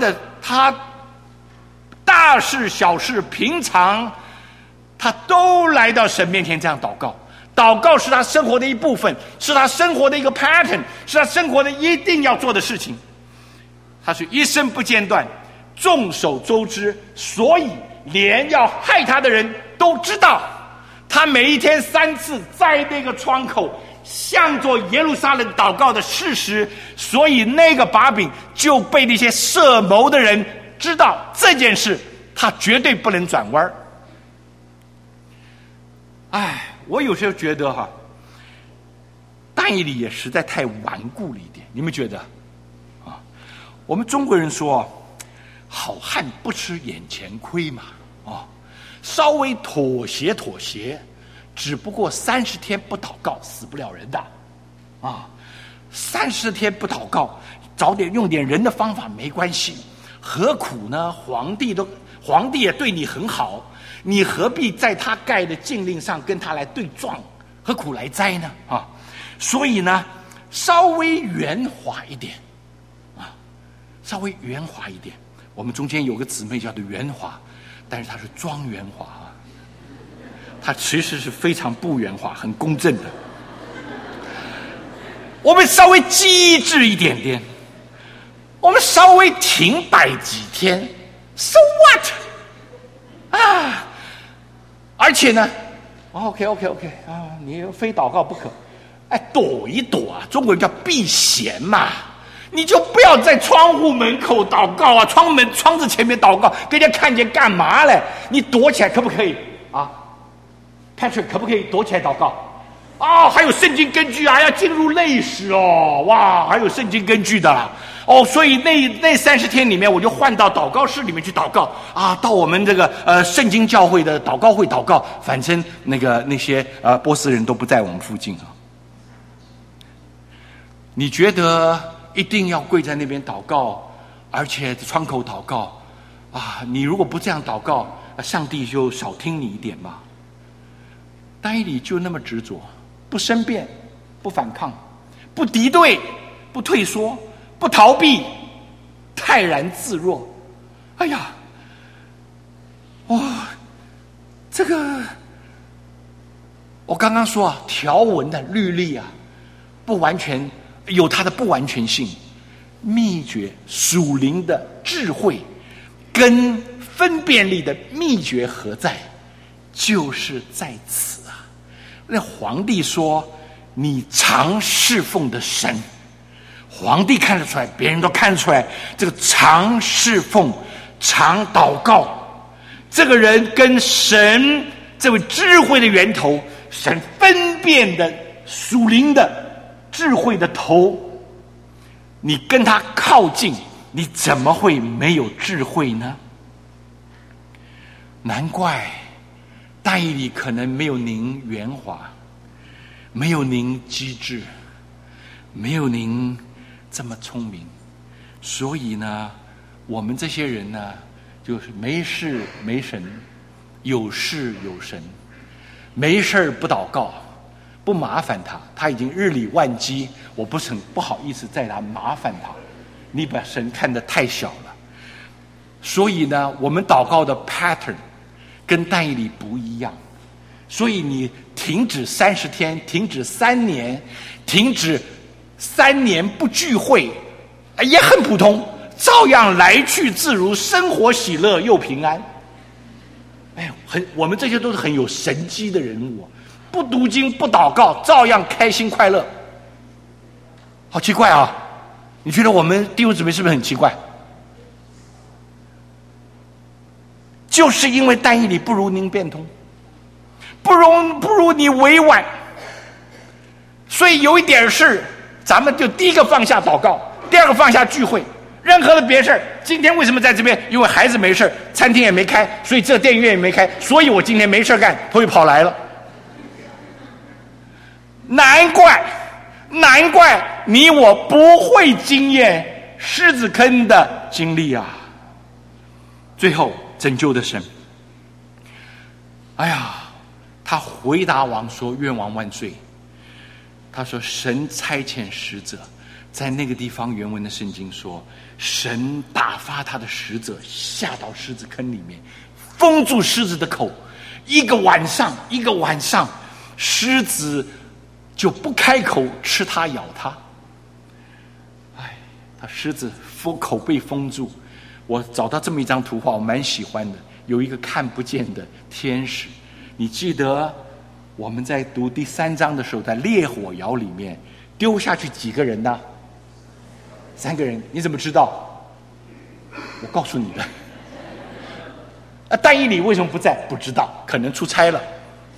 大事小事平常，他都来到神面前这样祷告。祷告是他生活的一部分，是他生活的一个 pattern， 是他生活的一定要做的事情。他是一生不间断，众所周知，所以连要害他的人都知道，他每一天3次在那个窗口向着耶路撒冷祷告的事实，所以那个把柄就被那些设谋的人知道这件事，他绝对不能转弯。我有时候觉得但以理也实在太顽固了一点，你们觉得？ 我们中国人说，好汉不吃眼前亏嘛，稍微妥协，只不过30天不祷告死不了人的，30天不祷告，用点人的方法没关系，何苦呢？皇帝也对你很好，你何必在他盖的禁令上跟他来对撞？何苦来哉呢？所以呢，稍微圆滑一点，稍微圆滑一点。我们中间有个姊妹叫做圆滑，但是她是装圆滑她其实是非常不圆滑，很公正的。我们稍微机智一点点，我们稍微停摆几天 ，so what？而且呢 ，OK 你非祷告不可，躲一躲中国人叫避嫌嘛，你就不要在窗户门口祷告窗子前面祷告，给人家看见干嘛嘞？你躲起来可不可以Patrick 可不可以躲起来祷告？还有圣经根据要进入内室哇，还有圣经根据的所以那30天里面，我就换到祷告室里面去祷告到我们这个圣经教会的祷告会祷告，反正那些波斯人都不在我们附近你觉得一定要跪在那边祷告，而且窗口祷告你如果不这样祷告，上帝就少听你一点嘛？但以理就那么执着，不申辩，不反抗，不敌对，不退缩，不逃避，泰然自若。这个我刚刚说条文的律例不完全有它的不完全性，秘诀属灵的智慧跟分辨力的秘诀何在？就是在此那皇帝说你常侍奉的神，皇帝看得出来，别人都看得出来，这个常侍奉常祷告，这个人跟神这位智慧的源头，神分辨的属灵的智慧的头，你跟他靠近，你怎么会没有智慧呢？难怪但以理可能没有您圆滑，没有您机智，没有您这么聪明，所以呢，我们这些人呢，就是没事没神，有事有神，没事不祷告，不麻烦他已经日理万机，我不好意思再来麻烦他，你把神看得太小了。所以呢，我们祷告的 pattern 跟但以理不一样，所以你停止30天，停止3年，停止3年不聚会，也很普通，照样来去自如，生活喜乐又平安。我们这些都是很有神机的人物，不读经不祷告，照样开心快乐。好奇怪啊！你觉得我们弟兄姊妹是不是很奇怪？就是因为但以理不如您变通，不如你委婉，所以有一点事，咱们就第一个放下祷告，第二个放下聚会，任何的别事。今天为什么在这边？因为孩子没事，餐厅也没开，所以这电影院也没开，所以我今天没事干，所以跑来了。难怪你我不会经验狮子坑的经历啊！最后拯救的神，他回答王说：“愿王万岁。”他说：“神差遣使者，在那个地方原文的圣经说，神打发他的使者下到狮子坑里面，封住狮子的口，一个晚上，狮子就不开口吃他咬他。他狮子口被封住。我找到这么一张图画，我蛮喜欢的，有一个看不见的天使。你记得我们在读第3章的时候，在烈火窑里面丢下去几个人呢？3个人。你怎么知道？我告诉你的。但以理为什么不在？不知道，可能出差了。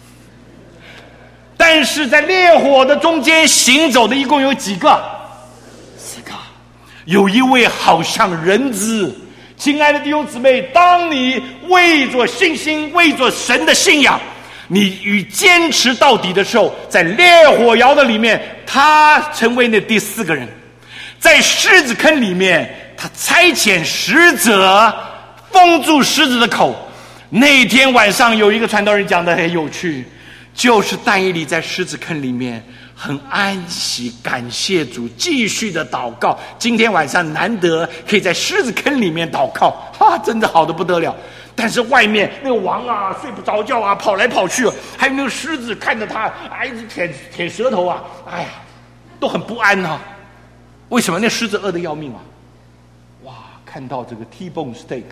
但是在烈火的中间行走的一共有几个？4个。 有一位好像人子。亲爱的弟兄姊妹，当你为着信心，为着神的信仰，你与坚持到底的时候，在烈火窑的里面，他成为那第4个人。在狮子坑里面，他差遣使者封住狮子的口。那天晚上有一个传道人讲得很有趣，就是但以理在狮子坑里面很安息，感谢主，继续的祷告。今天晚上难得可以在狮子坑里面祷告，真的好得不得了。但是外面那个王啊，睡不着觉啊，跑来跑去，还有那个狮子看着他，一直舔舌头啊，哎呀，都很不安啊。为什么？那狮子饿得要命啊！哇，看到这个 T-bone steak，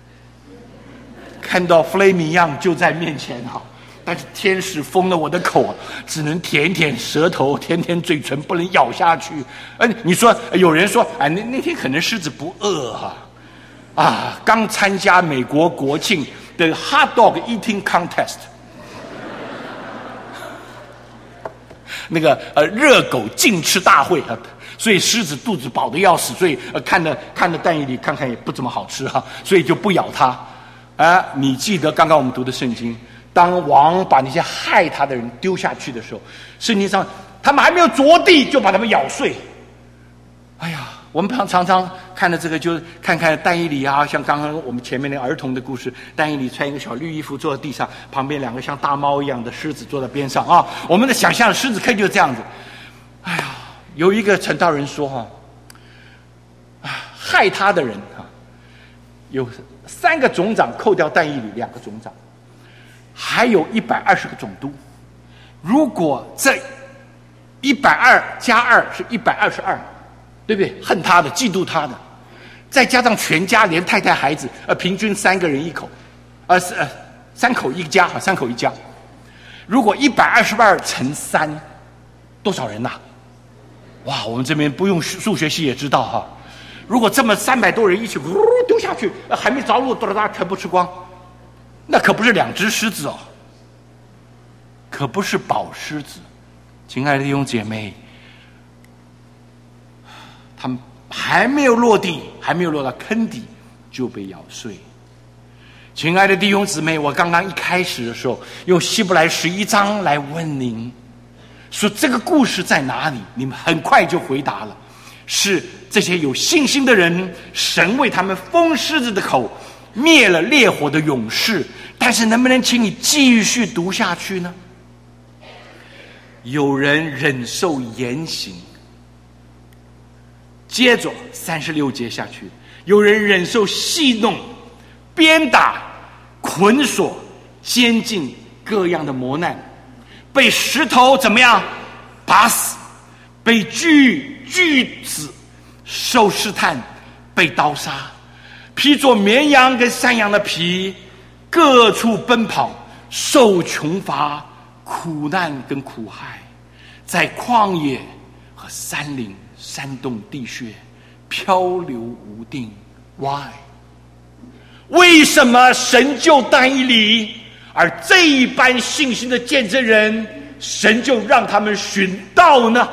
看到 filet mignon就在面前啊。但是天使封了我的口，只能舔舔舌头，舔舔嘴唇，不能咬下去。你说有人说，那天可能狮子不饿刚参加美国国庆的 hot dog eating contest， 那个热狗竞吃大会所以狮子肚子饱得要死，所以看着但以理看看也不怎么好吃所以就不咬它。你记得刚刚我们读的圣经？当王把那些害他的人丢下去的时候，圣经上他们还没有着地就把他们咬碎。哎呀，我们常常看了这个，就看看但以理啊，像刚刚我们前面那儿童的故事，但以理穿一个小绿衣服坐在地上，旁边2个像大猫一样的狮子坐在边上我们的想象狮子坑就是这样子。哎呀，有一个传道人说害他的人有3个总长，扣掉但以理2个总长，还有120个总督。如果这120加2是122，对不对？恨他的，嫉妒他的，再加上全家连太太孩子，平均3个人1口，3口1家，3口1家。如果122乘3，多少人呐？哇，我们这边不用数学系也知道如果这么300多人一起丢下去，还没着陆，全部吃光。那可不是2只狮子可不是宝狮子。亲爱的弟兄姐妹，他们还没有落地，还没有落到坑底，就被咬碎。亲爱的弟兄姊妹，我刚刚一开始的时候用希伯来11章来问您，说这个故事在哪里？你们很快就回答了，是这些有信心的人，神为他们封狮子的口，灭了烈火的勇士。但是能不能请你继续读下去呢？有人忍受严刑，接着36节下去，有人忍受戏弄、鞭打、捆锁、监禁各样的磨难，被石头怎么样打死，被锯死，受试探，被刀杀，披着绵羊跟山羊的皮，各处奔跑，受穷乏、苦难跟苦害，在旷野和山林、山洞地穴漂流无定。 Why？ 为什么神就但以理，而这一般信心的见证人，神就让他们寻到呢？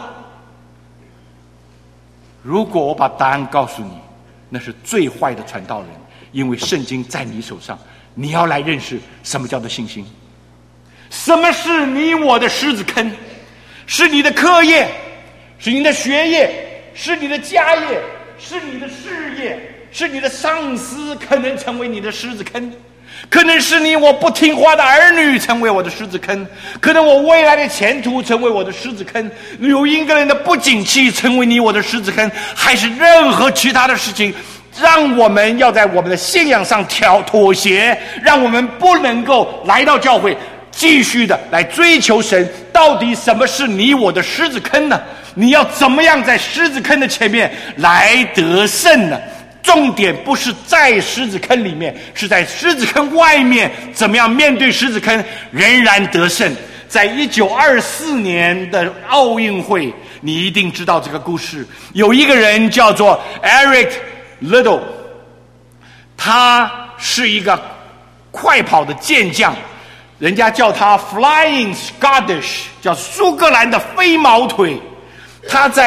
如果我把答案告诉你，那是最坏的传道人，因为圣经在你手上，你要来认识什么叫做信心。什么是你我的狮子坑？是你的课业，是你的学业，是你的家业，是你的事业，是你的上司可能成为你的狮子坑，可能是你我不听话的儿女成为我的狮子坑，可能我未来的前途成为我的狮子坑，有一个人的不景气成为你我的狮子坑，还是任何其他的事情，让我们要在我们的信仰上妥协，让我们不能够来到教会继续的来追求神。到底什么是你我的狮子坑呢？你要怎么样在狮子坑的前面来得胜呢？重点不是在狮子坑里面，是在狮子坑外面，怎么样面对狮子坑仍然得胜。在1924年的奥运会，你一定知道这个故事，有一个人叫做 Eric Liddell， 他是一个快跑的健将，人家叫他 Flying Scottish， 叫苏格兰的飞毛腿。他在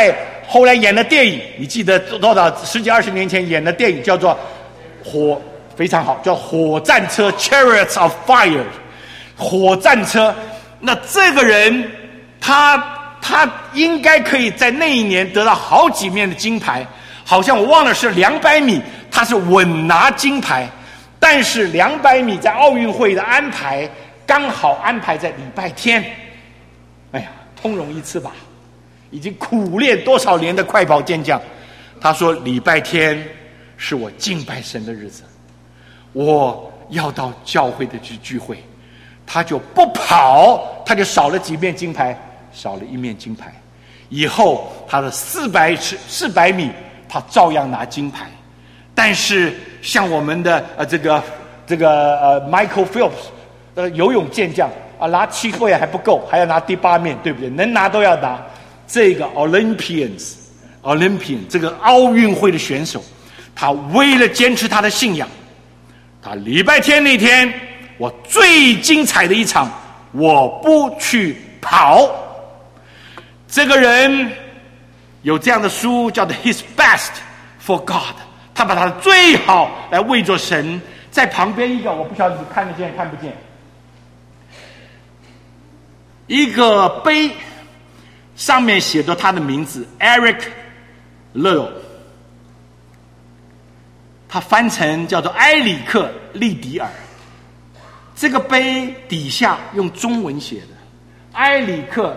后来演了电影，你记得多少10几20年前演的电影叫做非常好，叫火战车 Chariots of Fire， 火战车。那这个人他应该可以在那一年得到好几面的金牌，好像我忘了是200米，他是稳拿金牌。但是200米在奥运会的安排刚好安排在礼拜天，哎呀，通融一次吧。已经苦练多少年的快跑健将，他说礼拜天是我敬拜神的日子，我要到教会的去聚会，他就不跑，他就少了几面金牌，少了1面金牌。以后他的400米他照样拿金牌。但是像我们的Michael Phelps 游泳健将拿7面还不够，还要拿第8面，对不对？能拿都要拿。这个 Olympian 这个奥运会的选手，他为了坚持他的信仰，他礼拜天那天我最精彩的一场我不去跑。这个人有这样的书叫做 His Best for God， 他把他的最好来为着神。在旁边一个我不晓得你看得见看不见，一个碑上面写着他的名字 Eric Liddell， 他翻成叫做埃里克利迪尔。这个碑底下用中文写的埃里克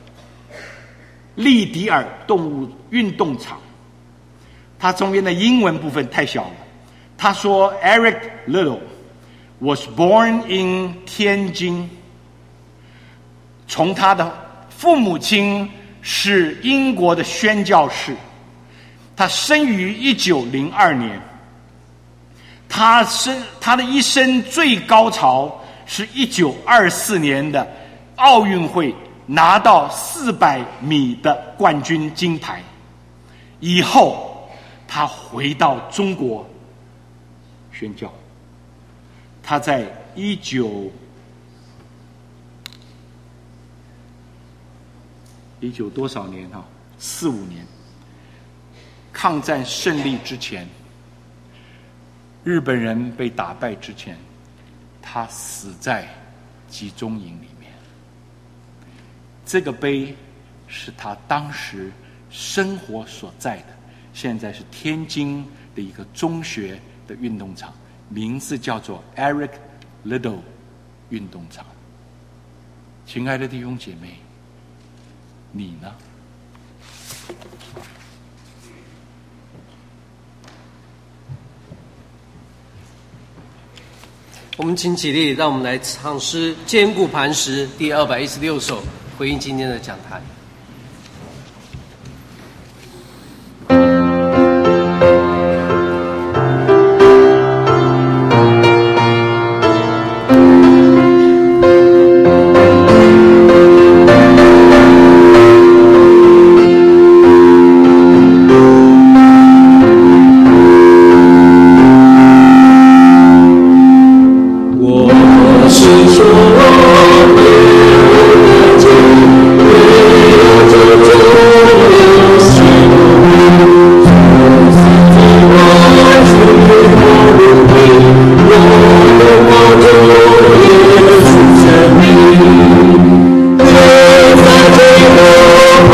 利迪尔动物运动场，他中间的英文部分太小了。他说 Eric Liddell was born in 天津，从他的父母亲是英国的宣教士，他生于1902年。他的一生最高潮是1924年的奥运会拿到400米的冠军金牌。以后他回到中国宣教。他在19多少年45年抗战胜利之前，日本人被打败之前，他死在集中营里面。这个碑是他当时生活所在的，现在是天津的一个中学的运动场，名字叫做 Eric Liddell 运动场。亲爱的弟兄姐妹，你呢？ 我们请起立，让我们来唱诗《坚固磐石》第216首，回应今天的讲坛。